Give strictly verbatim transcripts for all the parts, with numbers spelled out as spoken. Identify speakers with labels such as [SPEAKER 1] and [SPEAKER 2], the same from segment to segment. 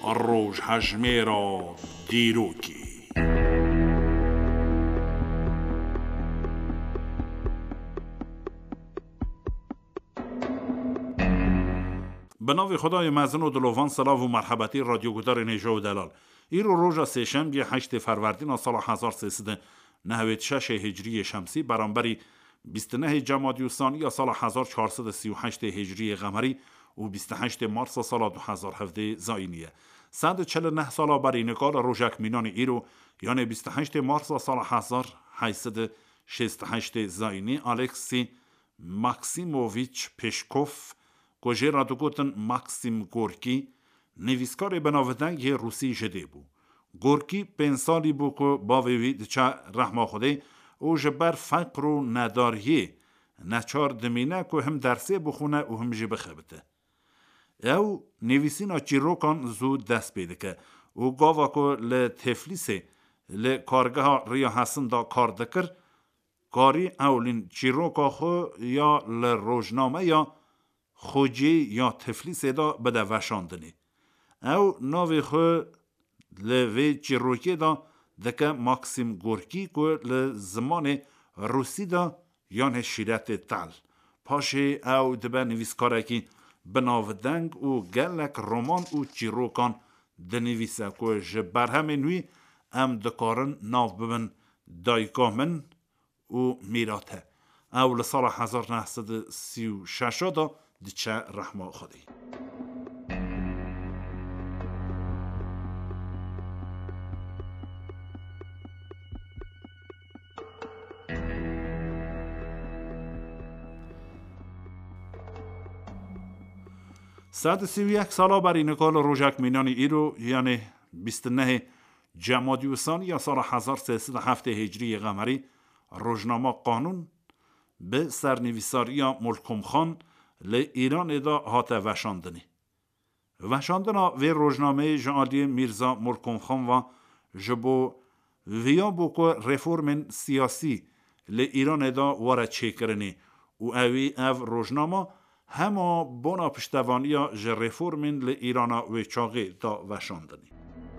[SPEAKER 1] روژ هجمه را دیروکی. به نام خدای مزن و دلوان سلام و مرحبتی رادیو گودار نیجا و دلال. ایرو روژا سهشنبه هشت فروردین سال هزار و سیصد و نود و شش هجری شمسی برابری بیست و نه جمادی الثانی سال هزار و چهارصد و سی و هشت هجری قمری و بیست و هشت مارس سال دو هزار و هفده زاینیه. صد و چهل و نه سال بر اینکال روژک مینان ایرو یعنی بیست و هشت مارس سال هزار و هشتصد و شصت و هشت زاینی الکسی ماکسیموویچ پشکوف گوژه را دوگوتن ماکسیم گورکی نویسکار بناودنگ روسی جده بو. گورکی پنج سالی بو که با وی دچه رحمه خوده او جبر فقر و نداریه نچار دمینه که هم درسه بخونه و هم جی بخبته. او نویسینا چیروکان زود دست بیده که او گاوا که لتفلیسه لکارگاه ریا حسن دا کار دکر کاری اولین چیروکا خو یا لروجنامه یا خوجی یا تفلیسه دا بده وشاندنی. او ناوی خو لوی چیروکی دا دکه ماکسیم گورکی که لزمان روسی دا یعنی شیرت تل. پاشه او دبه نویسکاره که بناودنگ و گلک رومان و چیروکان دنویسه که جبر همه نوی ام دکارن ناو ببن دایگامن و میراته. او لسال هزار و نهصد و سی و شش دا دچه رحمه خودی. صد و سی و یک سالا بر اینکال روژک مینان ایرو یعنی بیست و نه جمادی الثانی یا سال هزار و سیصد و هفت هجری قمری روزنامه قانون به سرنویساری ملکم خان ل ایران دا هات وشاندنی. وشاندنا و روزنامه جعالی میرزا ملکم خان و جبو ویا بو که رفورم سیاسی ل ایران دا وارد چکرنی و اوی او روزنامه همه بنا پشتوانی ج رفورم ل ایران و چاقی دا وشاندنی.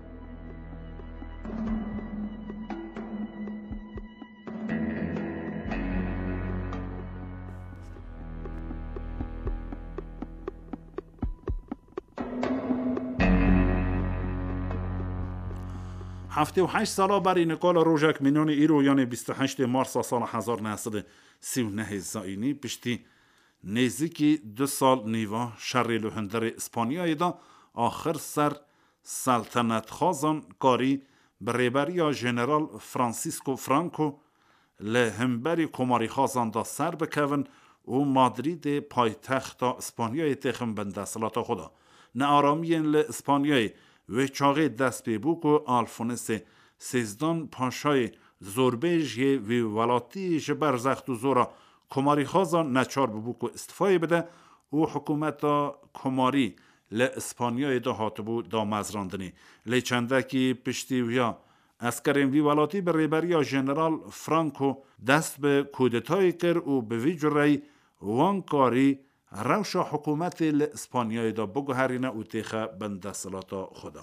[SPEAKER 1] هفته و هشت سالا بر اینکال روژک مینان ایرو یعنی بیست و هشت مارس سال هزار و نهصد و سی و نه زاینی پشتی نزدیکی دو سال نیوا شر لوهندر اسپانیایی دا آخر سر سلطنت خازان کاری بریبری ژنرال فرانسیسکو فرانکو لهمبری کماری خازان دا سر بکون و مادرید پایتخت اسپانیایی تخم بنده سلاتا خدا نه آرامین ل اسپانیایی و چاقی دست بیبو که آلفونس سیزدان پاشای زوربیج وی ولاتی جبر زخت و زورا کماری خازان نچار ببو که استفای بده و حکومت کماری ل اسپانیای دا هاتبو دا مزراندنی لی چنده که پشتی ویا اسکرین وی ولاتی به ریبری ژنرال فرانکو دست به کودتای کر و به وی جرعی وانکاری روشا حکومت ل اسپانیای دا بگو هرینه و تیخه بنده سلاتا خدا.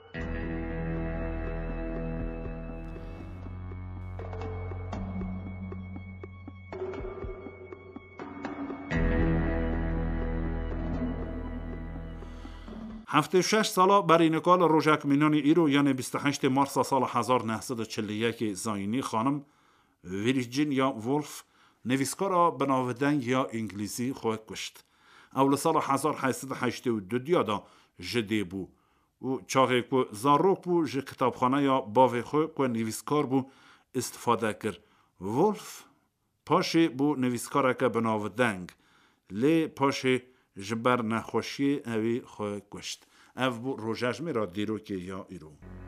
[SPEAKER 1] هفته و شش سالا بر اینکال روژک مینان ایرو یعنی بیست و هشت مارس سال هزار و نهصد و چهل و یک زاینی خانم ویرجینیا وولف نویسکارا بناودنگ یا انگلیسی خود کشت. اول سال هزار و هشتصد و هشتاد و دو دیادا جده بو و چاقی که زاروک بو ج کتابخانه یا باوی خود که نویسکار بو استفاده کرد. وولف پاشه بو نویسکارا که بناودنگ لی پاشه جبر نخوشی اوی خود کشت. او بو روژش میرا دیرو که یا ایرو.